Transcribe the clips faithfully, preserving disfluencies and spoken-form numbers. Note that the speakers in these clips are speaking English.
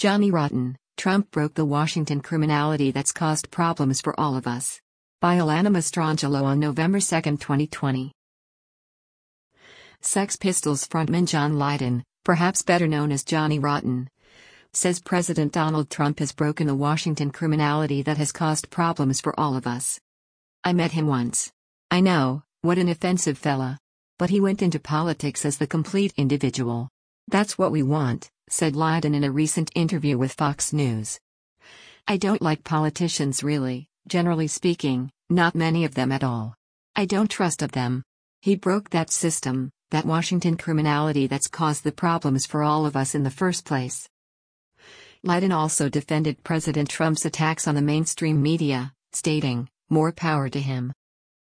Johnny Rotten, Trump broke the Washington criminality that's caused problems for all of us. By Alanna Mastrangelo on November second, twenty twenty. Sex Pistols frontman John Lydon, perhaps better known as Johnny Rotten, says President Donald Trump has broken the Washington criminality that has caused problems for all of us. I met him once. I know, what an offensive fella. But he went into politics as the complete individual. That's what we want, said Lydon in a recent interview with Fox News. I don't like politicians really, generally speaking, not many of them at all. I don't trust of them. He broke that system, that Washington criminality that's caused the problems for all of us in the first place. Lydon also defended President Trump's attacks on the mainstream media, stating, more power to him.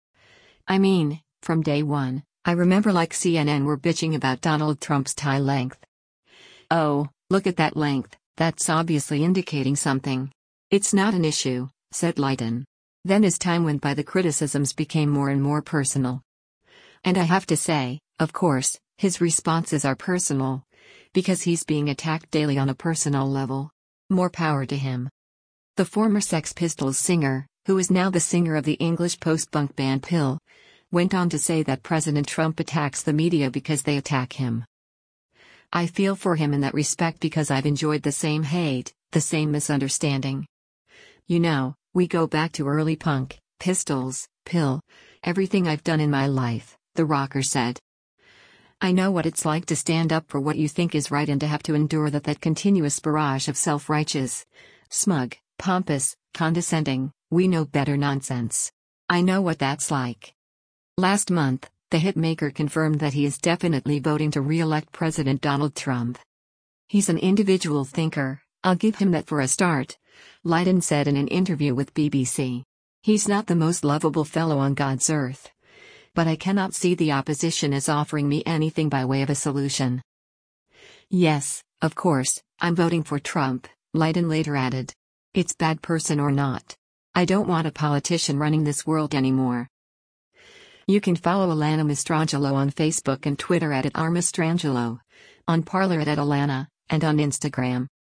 I mean, from day one, I remember like C N N were bitching about Donald Trump's tie length. Oh, look at that length, that's obviously indicating something. It's not an issue, said Lydon. Then as time went by the criticisms became more and more personal. And I have to say, of course, his responses are personal. Because he's being attacked daily on a personal level. More power to him. The former Sex Pistols singer, who is now the singer of the English post-punk band Pill, went on to say that President Trump attacks the media because they attack him. I feel for him in that respect because I've enjoyed the same hate, the same misunderstanding. You know, we go back to early punk, Pistols, Pill, everything I've done in my life, the rocker said. I know what it's like to stand up for what you think is right and to have to endure that that continuous barrage of self-righteous, smug, pompous, condescending, we know better nonsense. I know what that's like. Last month, the hitmaker confirmed that he is definitely voting to re-elect President Donald Trump. He's an individual thinker, I'll give him that for a start, Lydon said in an interview with B B C. He's not the most lovable fellow on God's earth. But I cannot see the opposition as offering me anything by way of a solution. Yes, of course, I'm voting for Trump, Lydon later added. It's bad person or not. I don't want a politician running this world anymore. You can follow Alanna Mastrangelo on Facebook and Twitter at, at r mastrangelo, on Parler at, at Alanna, and on Instagram.